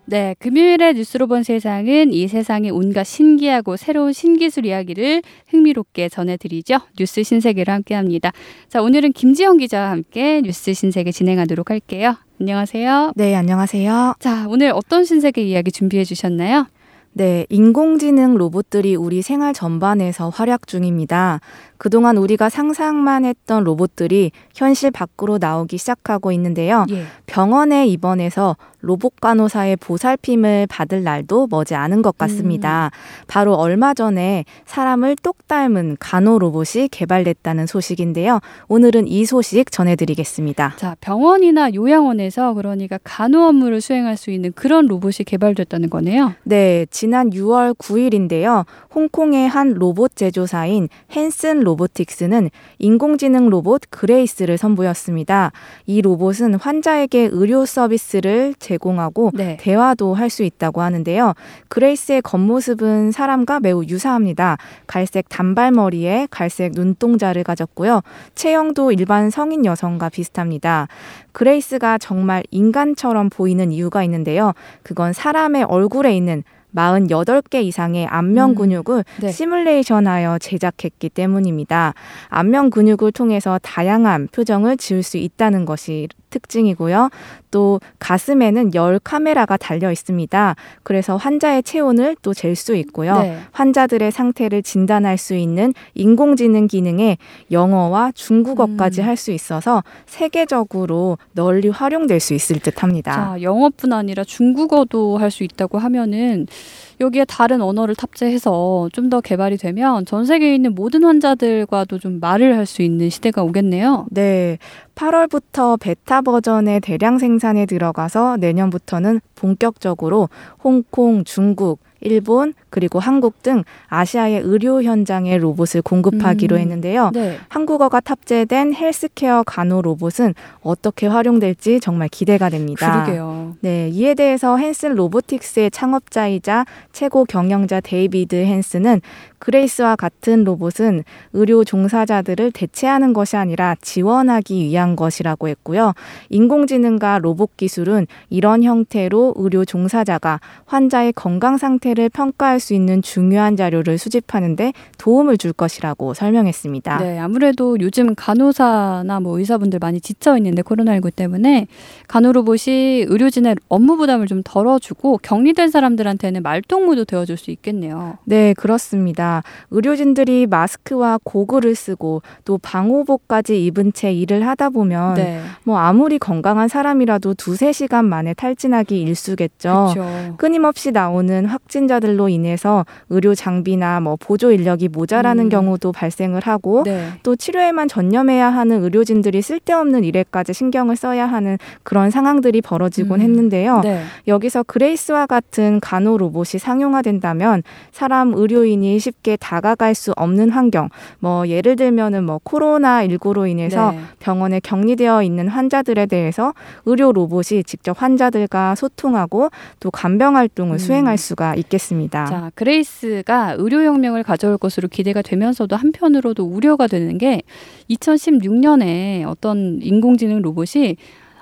네, 금요일에 뉴스로 본 세상은 이 세상의 온갖 신기하고 새로운 신기술 이야기를 흥미롭게 전해드리죠. 뉴스 신세계로 함께합니다. 자, 오늘은 김지영 기자와 함께 뉴스 신세계 진행하도록 할게요. 안녕하세요. 네, 안녕하세요. 자, 오늘 어떤 신세계 이야기 준비해 주셨나요? 네, 인공지능 로봇들이 우리 생활 전반에서 활약 중입니다. 그동안 우리가 상상만 했던 로봇들이 현실 밖으로 나오기 시작하고 있는데요. 예. 병원에 입원해서 로봇 간호사의 보살핌을 받을 날도 머지 않은 것 같습니다. 음. 바로 얼마 전에 사람을 똑 닮은 간호 로봇이 개발됐다는 소식인데요. 오늘은 이 소식 전해드리겠습니다. 자, 병원이나 요양원에서 그러니까 간호 업무를 수행할 수 있는 그런 로봇이 개발됐다는 거네요. 네, 지난 유월 구일인데요. 홍콩의 한 로봇 제조사인 헨슨 로보틱스는 인공지능 로봇 그레이스를 선보였습니다. 이 로봇은 환자에게 의료 서비스를 제공하고 네. 대화도 할 수 있다고 하는데요. 그레이스의 겉모습은 사람과 매우 유사합니다. 갈색 단발머리에 갈색 눈동자를 가졌고요. 체형도 일반 성인 여성과 비슷합니다. 그레이스가 정말 인간처럼 보이는 이유가 있는데요. 그건 사람의 얼굴에 있는 사십팔 개 이상의 안면 근육을 음, 네. 시뮬레이션하여 제작했기 때문입니다. 안면 근육을 통해서 다양한 표정을 지을 수 있다는 것이 특징이고요. 또 가슴에는 열 카메라가 달려 있습니다. 그래서 환자의 체온을 또 잴 수 있고요. 네. 환자들의 상태를 진단할 수 있는 인공지능 기능에 영어와 중국어까지 음. 할 수 있어서 세계적으로 널리 활용될 수 있을 듯합니다. 자, 영어뿐 아니라 중국어도 할 수 있다고 하면은 여기에 다른 언어를 탑재해서 좀 더 개발이 되면 전 세계에 있는 모든 환자들과도 좀 말을 할 수 있는 시대가 오겠네요. 네. 팔월부터 베타 버전의 대량 생산에 들어가서 내년부터는 본격적으로 홍콩, 중국, 일본 그리고 한국 등 아시아의 의료 현장에 로봇을 공급하기로 음, 했는데요. 네. 한국어가 탑재된 헬스케어 간호 로봇은 어떻게 활용될지 정말 기대가 됩니다. 그러게요. 네, 이에 대해서 헨슨 로보틱스의 창업자이자 최고 경영자 데이비드 헨슨은 그레이스와 같은 로봇은 의료 종사자들을 대체하는 것이 아니라 지원하기 위한 것이라고 했고요. 인공지능과 로봇 기술은 이런 형태로 의료 종사자가 환자의 건강 상태를 평가할 수 있는 중요한 자료를 수집하는 데 도움을 줄 것이라고 설명했습니다. 네, 아무래도 요즘 간호사나 뭐 의사분들 많이 지쳐 있는데 코로나십구 때문에 간호 로봇이 의료진의 업무 부담을 좀 덜어주고 격리된 사람들한테는 말동무도 되어줄 수 있겠네요. 네, 그렇습니다. 의료진들이 마스크와 고글을 쓰고 또 방호복까지 입은 채 일을 하다 보면 네. 뭐 아무리 건강한 사람이라도 두세 시간 만에 탈진하기 일쑤겠죠. 그렇죠. 끊임없이 나오는 확진자들로 인해서 의료 장비나 뭐 보조 인력이 모자라는 음. 경우도 발생을 하고 네. 또 치료에만 전념해야 하는 의료진들이 쓸데없는 일에까지 신경을 써야 하는 그런 상황들이 벌어지곤 음. 했는데요. 네. 여기서 그레이스와 같은 간호 로봇이 상용화된다면 사람 의료인이 쉽게 다가갈 수 없는 환경, 뭐 예를 들면은 뭐 코로나십구로 인해서 네. 병원에 격리되어 있는 환자들에 대해서 의료 로봇이 직접 환자들과 소통하고 또 간병 활동을 음. 수행할 수가 있겠습니다. 자, 그레이스가 의료혁명을 가져올 것으로 기대가 되면서도 한편으로도 우려가 되는 게 이천십육 년에 어떤 인공지능 로봇이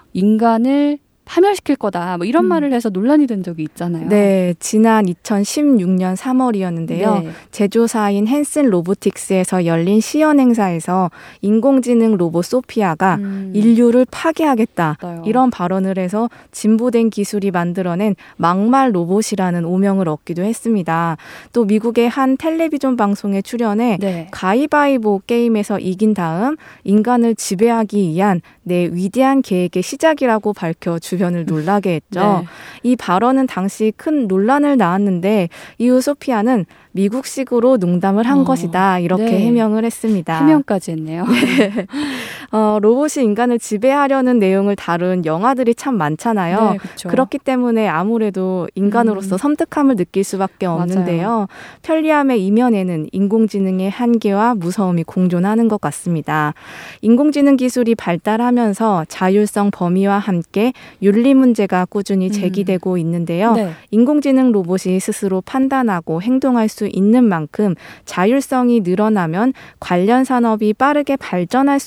인간을 파멸시킬 거다. 뭐 이런 음. 말을 해서 논란이 된 적이 있잖아요. 네, 지난 이천십육 년 삼월이었는데요. 네. 제조사인 헨슨 로보틱스에서 열린 시연 행사에서 인공지능 로봇 소피아가 음. 인류를 파괴하겠다. 맞아요. 이런 발언을 해서 진보된 기술이 만들어낸 막말 로봇이라는 오명을 얻기도 했습니다. 또 미국의 한 텔레비전 방송에 출연해 네. 가위바위보 게임에서 이긴 다음 인간을 지배하기 위한 내 위대한 계획의 시작이라고 밝혀 주변을 놀라게 했죠. 네. 이 발언은 당시 큰 논란을 낳았는데 이후 소피아는 미국식으로 농담을 한 어, 것이다 이렇게 네. 해명을 했습니다. 해명까지 했네요. 네. 어, 로봇이 인간을 지배하려는 내용을 다룬 영화들이 참 많잖아요. 네, 그렇죠. 그렇기 때문에 아무래도 인간으로서 음. 섬뜩함을 느낄 수밖에 없는데요. 맞아요. 편리함의 이면에는 인공지능의 한계와 무서움이 공존하는 것 같습니다. 인공지능 기술이 발달하면서 자율성 범위와 함께 윤리 문제가 꾸준히 제기되고 음. 있는데요. 네. 인공지능 로봇이 스스로 판단하고 행동할 수 있는 만큼 자율성이 늘어나면 관련 산업이 빠르게 발전할 수 있는 그런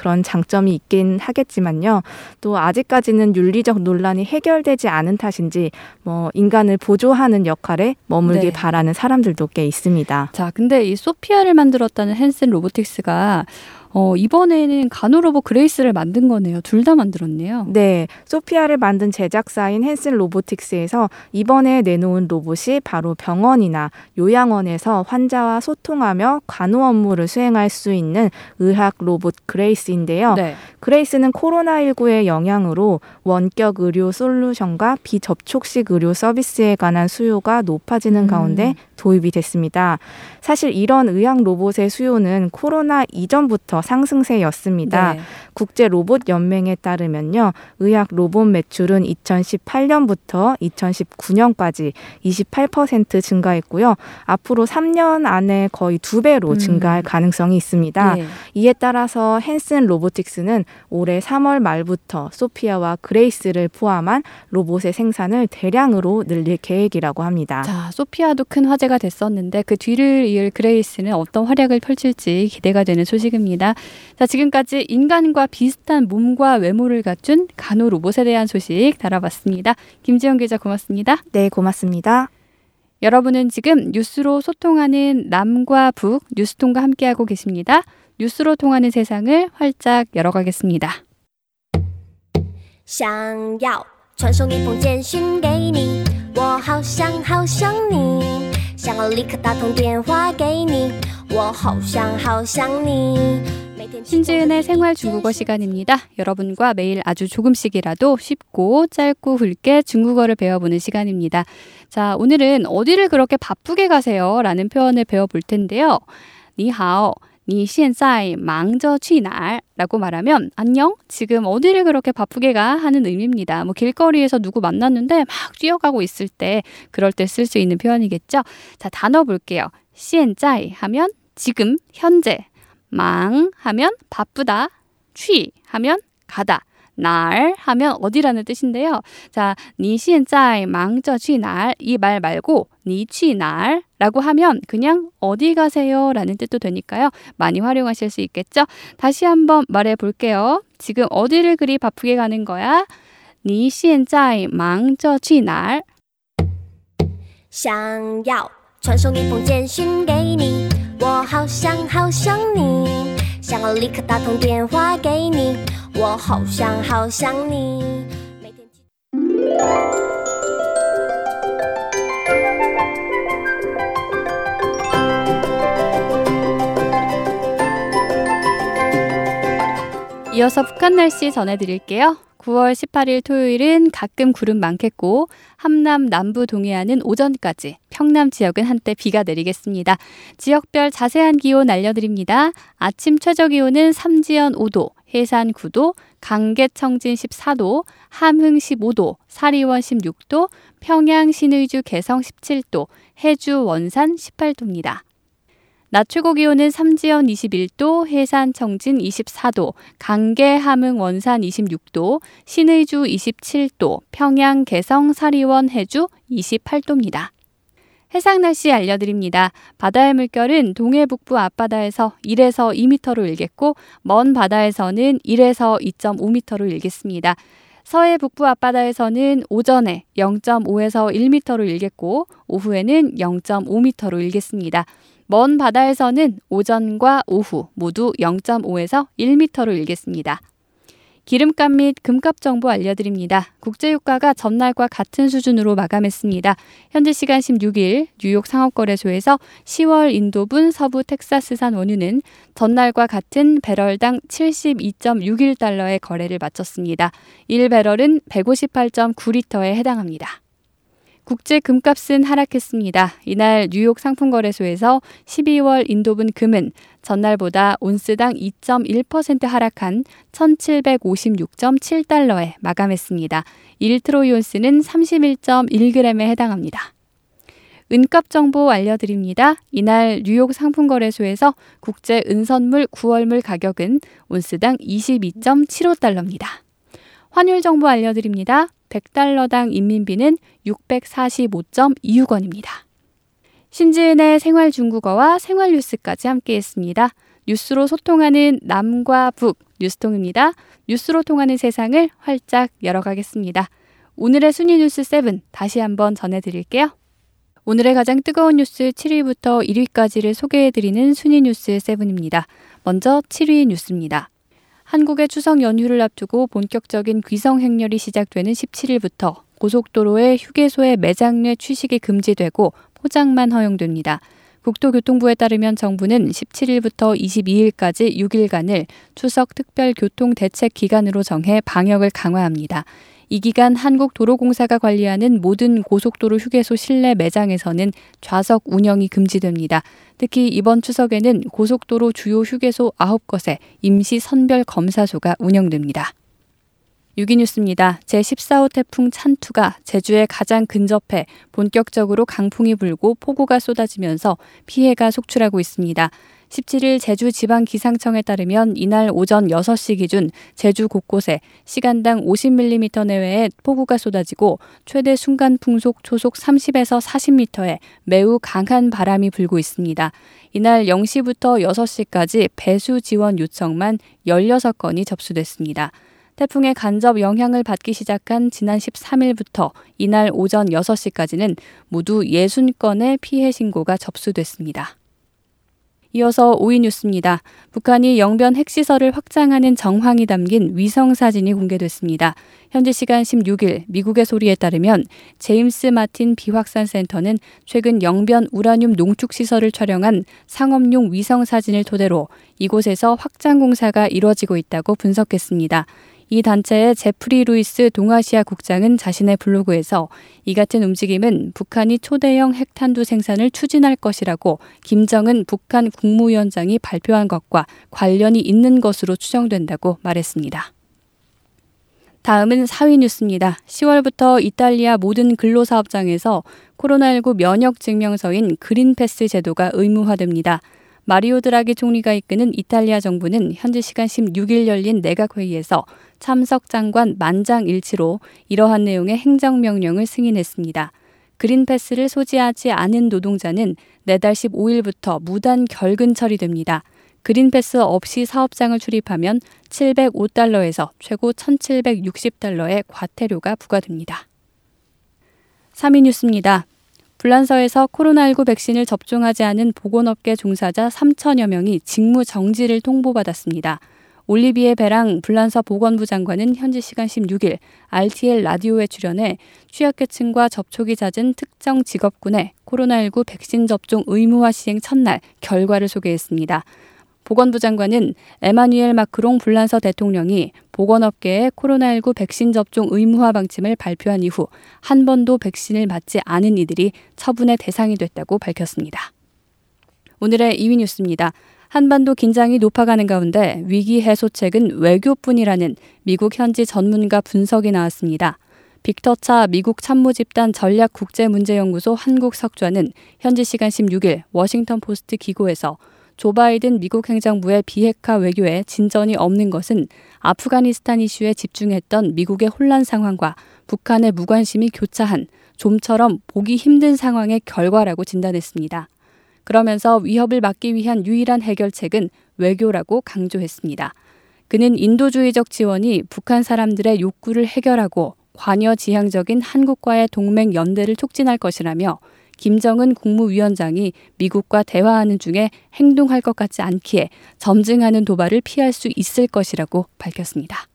그런 장점이 있긴 하겠지만요. 또 아직까지는 윤리적 논란이 해결되지 않은 탓인지 뭐 인간을 보조하는 역할에 머물길 네. 바라는 사람들도 꽤 있습니다. 자, 근데 이 소피아를 만들었다는 헨슨 로보틱스가 어, 이번에는 간호로봇 그레이스를 만든 거네요. 둘 다 만들었네요. 네, 소피아를 만든 제작사인 헨슨 로보틱스에서 이번에 내놓은 로봇이 바로 병원이나 요양원에서 환자와 소통하며 간호 업무를 수행할 수 있는 의학 로봇 그레이스인데요. 네. 그레이스는 코로나십구의 영향으로 원격 의료 솔루션과 비접촉식 의료 서비스에 관한 수요가 높아지는 음. 가운데 도입이 됐습니다. 사실 이런 의학 로봇의 수요는 코로나 이전부터 상승세였습니다. 네. 국제 로봇 연맹에 따르면요. 의학 로봇 매출은 이천십팔 년부터 이천십구 년까지 이십팔 퍼센트 증가했고요. 앞으로 삼 년 안에 거의 두 배로 음. 증가할 가능성이 있습니다. 예. 이에 따라서 헨슨 로보틱스는 올해 삼월 말부터 소피아와 그레이스를 포함한 로봇의 생산을 대량으로 늘릴 계획이라고 합니다. 자, 소피아도 큰 화제가 됐었는데 그 뒤를 이을 그레이스는 어떤 활약을 펼칠지 기대가 되는 소식입니다. 자, 지금까지 인간과 비슷한 몸과 외모를 갖춘 간호 로봇에 대한 소식 다뤄봤습니다. 김지영 기자 고맙습니다. 네, 고맙습니다. 여러분은 지금 뉴스로 소통하는 남과 북 뉴스통과 함께하고 계십니다. 뉴스로 통하는 세상을 활짝 열어가겠습니다. 想要传送一封简讯给你，我好想好想你，想要立刻打通电话给你，我好想好想你。 신지은의 생활 중국어 시간입니다. 여러분과 매일 아주 조금씩이라도 쉽고 짧고 굵게 중국어를 배워보는 시간입니다. 자, 오늘은 어디를 그렇게 바쁘게 가세요? 라는 표현을 배워볼 텐데요. 你好, 你现在忙着去哪儿? 라고 말하면 안녕? 지금 어디를 그렇게 바쁘게 가? 하는 의미입니다. 뭐 길거리에서 누구 만났는데 막 뛰어가고 있을 때 그럴 때 쓸 수 있는 표현이겠죠. 자, 단어 볼게요. 现在 하면 지금, 현재. 망 하면 바쁘다, 취 하면 가다, 날 하면 어디라는 뜻인데요. 자, 你现在忙着去哪儿 이 말 말고 你去哪儿 라고 하면 그냥 어디 가세요 라는 뜻도 되니까요. 많이 활용하실 수 있겠죠. 다시 한번 말해 볼게요. 지금 어디를 그리 바쁘게 가는 거야? 你现在忙着去哪儿想要传送一封简讯给你，我好想好想你，想要立刻打通电话给你，我好想好想你。每天记 이어서 북한 날씨 전해드릴게요. 구월 십팔일 토요일은 가끔 구름 많겠고 함남 남부 동해안은 오전까지, 평남 지역은 한때 비가 내리겠습니다. 지역별 자세한 기온 알려드립니다. 아침 최저 기온은 삼지연 오 도, 해산 구 도, 강계 청진 십사 도, 함흥 십오 도, 사리원 십육 도, 평양 신의주 개성 십칠 도, 해주 원산 십팔 도입니다. 낮 최고 기온은 삼지연 이십일 도, 해산 청진 이십사 도, 강계 함흥 원산 이십육 도, 신의주 이십칠 도, 평양 개성 사리원 해주 이십팔 도입니다. 해상 날씨 알려드립니다. 바다의 물결은 동해 북부 앞바다에서 일에서 이 미터로 일겠고 먼 바다에서는 일에서 이 점 오 미터로 일겠습니다. 서해 북부 앞바다에서는 오전에 영 점 오에서 일 미터로 일겠고 오후에는 영 점 오 미터로 일겠습니다. 먼 바다에서는 오전과 오후 모두 영 점 오에서 일 미터로 일겠습니다. 기름값 및 금값 정보 알려드립니다. 국제유가가 전날과 같은 수준으로 마감했습니다. 현지 시간 십육일 뉴욕 상업거래소에서 시월 인도분 서부 텍사스산 원유는 전날과 같은 배럴당 칠십이 점 육일 달러의 거래를 마쳤습니다. 일 배럴은 백오십팔 점 구 리터에 해당합니다. 국제 금값은 하락했습니다. 이날 뉴욕 상품거래소에서 십이월 인도분 금은 전날보다 온스당 이 점 일 퍼센트 하락한 천칠백오십육 점 칠 달러에 마감했습니다. 일 트로이온스는 삼십일 점 일 그램에 해당합니다. 은값 정보 알려드립니다. 이날 뉴욕 상품거래소에서 국제 은선물 구월물 가격은 온스당 이십이 점 칠오 달러입니다. 환율 정보 알려드립니다. 백 달러당 인민비는 육백사십오 점 이육 원입니다. 신지은의 생활 중국어와 생활 뉴스까지 함께했습니다. 뉴스로 소통하는 남과 북 뉴스통입니다. 뉴스로 통하는 세상을 활짝 열어가겠습니다. 오늘의 순위 뉴스 칠 다시 한번 전해드릴게요. 오늘의 가장 뜨거운 뉴스 칠 위부터 일 위까지를 소개해드리는 순위 뉴스 칠입니다. 먼저 칠 위 뉴스입니다. 한국의 추석 연휴를 앞두고 본격적인 귀성 행렬이 시작되는 십칠 일부터 고속도로의 휴게소의 매장 내 취식이 금지되고 포장만 허용됩니다. 국토교통부에 따르면 정부는 십칠 일부터 이십이 일까지 육 일간을 추석 특별교통대책 기간으로 정해 방역을 강화합니다. 이 기간 한국도로공사가 관리하는 모든 고속도로 휴게소 실내 매장에서는 좌석 운영이 금지됩니다. 특히 이번 추석에는 고속도로 주요 휴게소 아홉 곳에 임시 선별 검사소가 운영됩니다. 육 위 뉴스입니다. 제십사 호 태풍 찬투가 제주에 가장 근접해 본격적으로 강풍이 불고 폭우가 쏟아지면서 피해가 속출하고 있습니다. 십칠 일 제주지방기상청에 따르면 이날 오전 여섯 시 기준 제주 곳곳에 시간당 오십 밀리미터 내외의 폭우가 쏟아지고 최대 순간 풍속 초속 삼십에서 사십 미터의 매우 강한 바람이 불고 있습니다. 이날 영 시부터 여섯 시까지 배수 지원 요청만 열여섯 건이 접수됐습니다. 태풍의 간접 영향을 받기 시작한 지난 십삼 일부터 이날 오전 여섯 시까지는 모두 육십 건의 피해 신고가 접수됐습니다. 이어서 오 위 뉴스입니다. 북한이 영변 핵시설을 확장하는 정황이 담긴 위성사진이 공개됐습니다. 현지 시간 십육 일 미국의 소리에 따르면 제임스 마틴 비확산 센터는 최근 영변 우라늄 농축시설을 촬영한 상업용 위성사진을 토대로 이곳에서 확장 공사가 이뤄지고 있다고 분석했습니다. 이 단체의 제프리 루이스 동아시아 국장은 자신의 블로그에서 이 같은 움직임은 북한이 초대형 핵탄두 생산을 추진할 것이라고 김정은 북한 국무위원장이 발표한 것과 관련이 있는 것으로 추정된다고 말했습니다. 다음은 사 위 뉴스입니다. 시월부터 이탈리아 모든 근로사업장에서 코로나십구 면역 증명서인 그린패스 제도가 의무화됩니다. 마리오 드라기 총리가 이끄는 이탈리아 정부는 현지 시간 십육 일 열린 내각회의에서 참석 장관 만장일치로 이러한 내용의 행정명령을 승인했습니다. 그린패스를 소지하지 않은 노동자는 내달 십오 일부터 무단 결근 처리됩니다. 그린패스 없이 사업장을 출입하면 칠백오 달러에서 최고 천칠백육십 달러의 과태료가 부과됩니다. 삼 위 뉴스입니다. 불란서에서 코로나십구 백신을 접종하지 않은 보건업계 종사자 삼천여 명이 직무 정지를 통보받았습니다. 올리비에 베랑 불란서 보건부 장관은 현지 시간 십육 일 알티엘 라디오에 출연해 취약계층과 접촉이 잦은 특정 직업군의 코로나십구 백신 접종 의무화 시행 첫날 결과를 소개했습니다. 보건부 장관은 에마뉘엘 마크롱 불란서 대통령이 보건업계의 코로나십구 백신 접종 의무화 방침을 발표한 이후 한 번도 백신을 맞지 않은 이들이 처분의 대상이 됐다고 밝혔습니다. 오늘의 이 위 뉴스입니다. 한반도 긴장이 높아가는 가운데 위기 해소책은 외교뿐이라는 미국 현지 전문가 분석이 나왔습니다. 빅터 차 미국 참모집단 전략국제문제연구소 한국석좌는 현지 시간 십육 일 워싱턴 포스트 기고에서 조 바이든 미국 행정부의 비핵화 외교에 진전이 없는 것은 아프가니스탄 이슈에 집중했던 미국의 혼란 상황과 북한의 무관심이 교차한 좀처럼 보기 힘든 상황의 결과라고 진단했습니다. 그러면서 위협을 막기 위한 유일한 해결책은 외교라고 강조했습니다. 그는 인도주의적 지원이 북한 사람들의 욕구를 해결하고 관여지향적인 한국과의 동맹 연대를 촉진할 것이라며 김정은 국무위원장이 미국과 대화하는 중에 행동할 것 같지 않기에 점증하는 도발을 피할 수 있을 것이라고 밝혔습니다.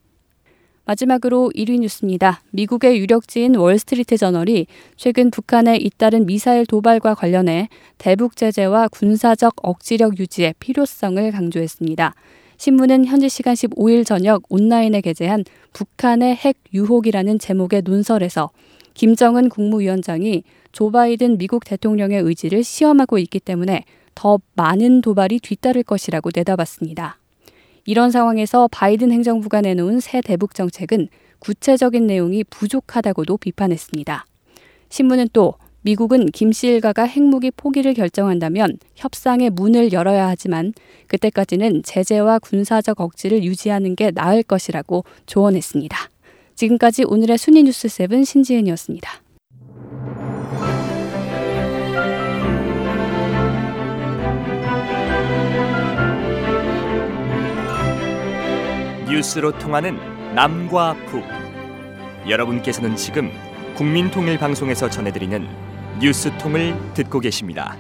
마지막으로 일 위 뉴스입니다. 미국의 유력지인 월스트리트 저널이 최근 북한의 잇따른 미사일 도발과 관련해 대북 제재와 군사적 억지력 유지의 필요성을 강조했습니다. 신문은 현지 시간 십오 일 저녁 온라인에 게재한 북한의 핵 유혹이라는 제목의 논설에서 김정은 국무위원장이 조 바이든 미국 대통령의 의지를 시험하고 있기 때문에 더 많은 도발이 뒤따를 것이라고 내다봤습니다. 이런 상황에서 바이든 행정부가 내놓은 새 대북 정책은 구체적인 내용이 부족하다고도 비판했습니다. 신문은 또 미국은 김씨 일가가 핵무기 포기를 결정한다면 협상의 문을 열어야 하지만 그때까지는 제재와 군사적 억지를 유지하는 게 나을 것이라고 조언했습니다. 지금까지 오늘의 순위 뉴스 칠 신지은이었습니다. 뉴스로 통하는 남과 북. 여러분께서는 지금 국민통일방송에서 전해드리는 뉴스통을 듣고 계십니다.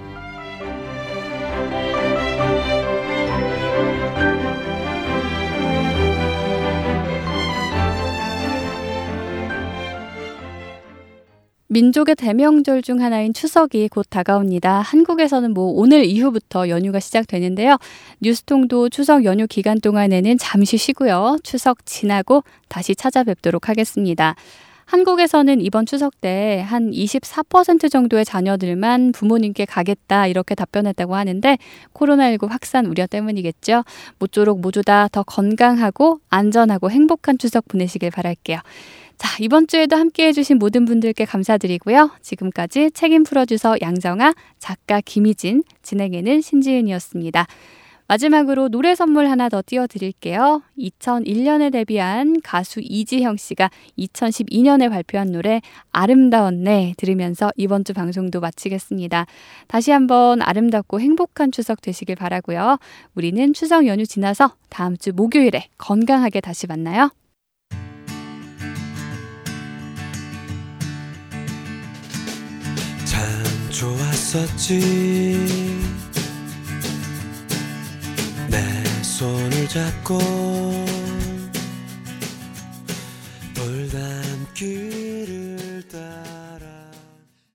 민족의 대명절 중 하나인 추석이 곧 다가옵니다. 한국에서는 뭐 오늘 이후부터 연휴가 시작되는데요. 뉴스통도 추석 연휴 기간 동안에는 잠시 쉬고요. 추석 지나고 다시 찾아뵙도록 하겠습니다. 한국에서는 이번 추석 때 한 이십사 퍼센트 정도의 자녀들만 부모님께 가겠다 이렇게 답변했다고 하는데 코로나십구 확산 우려 때문이겠죠. 모쪼록 모두 다 더 건강하고 안전하고 행복한 추석 보내시길 바랄게요. 자, 이번 주에도 함께해 주신 모든 분들께 감사드리고요. 지금까지 책임 프로듀서 양정아, 작가 김희진, 진행에는 신지은이었습니다. 마지막으로 노래 선물 하나 더 띄워드릴게요. 이천일 년에 데뷔한 가수 이지형 씨가 이천십이 년에 발표한 노래 아름다운 내 들으면서 이번 주 방송도 마치겠습니다. 다시 한번 아름답고 행복한 추석 되시길 바라고요. 우리는 추석 연휴 지나서 다음 주 목요일에 건강하게 다시 만나요. 참 좋았었지 내 손을 잡고